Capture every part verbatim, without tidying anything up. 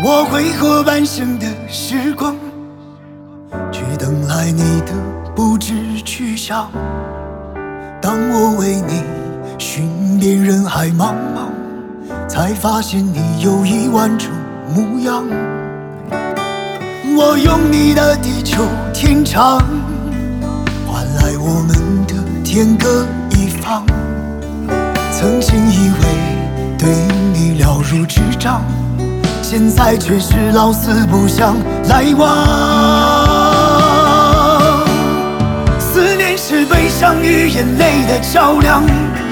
我挥霍半生的时光，却等来你的不知去向。当我为你寻遍人海茫茫，才发现你有一万种模样。我用你的地久天长，换来我们的天各一方。曾经以为对你了如指掌，现在却是老死不相来往。思念是悲伤与眼泪的较量，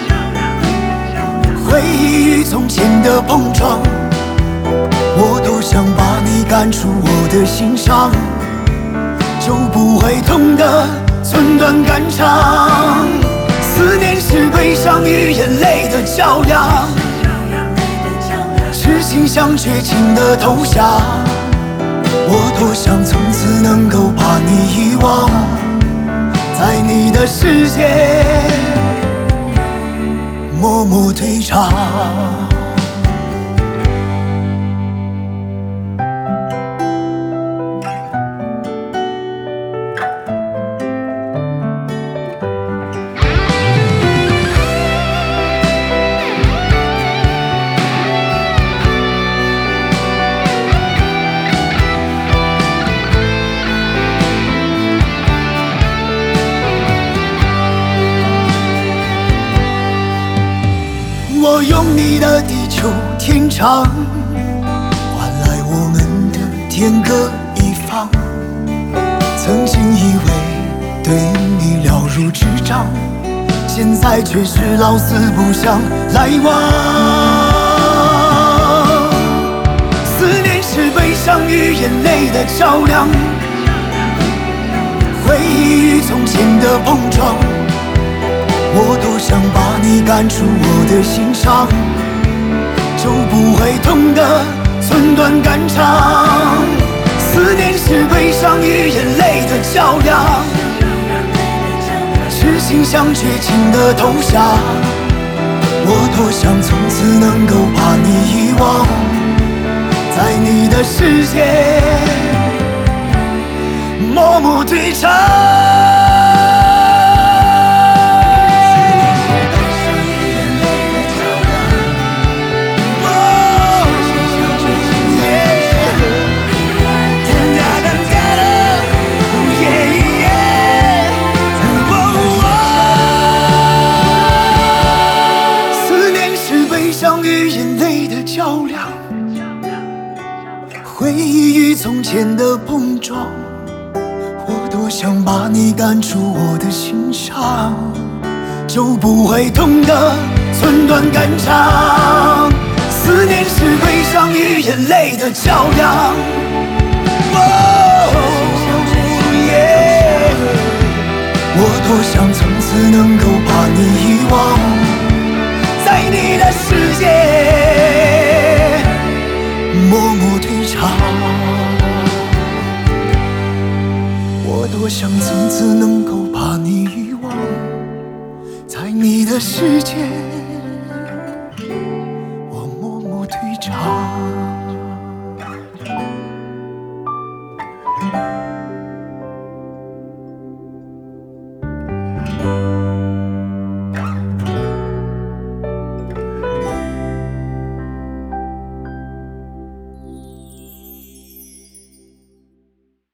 回忆与从前的碰撞。我多想把你赶出我的心上，就不会痛得寸断肝肠。思念是悲伤与眼泪的较量，痴心像绝情的投降。我多想从此能够把你遗忘，在你的世界默默退场。我用你的地久天长，换来我们的天各一方。曾经以为对你了如指掌，现在却是老死不相来往。思念是悲伤与眼泪的较量，回忆与从前的碰撞。我多想把你赶出我的心上，就不会痛得寸断肝肠。思念是悲伤与眼泪的较量，痴心像绝情的投降。我多想从此能够把你遗忘，在你的世界默默退场。回忆与从前的碰撞，我多想把你赶出我的心上，就不会痛得寸断肝肠。思念是悲伤与眼泪的较量，哦耶！我多想从此能够把你遗忘，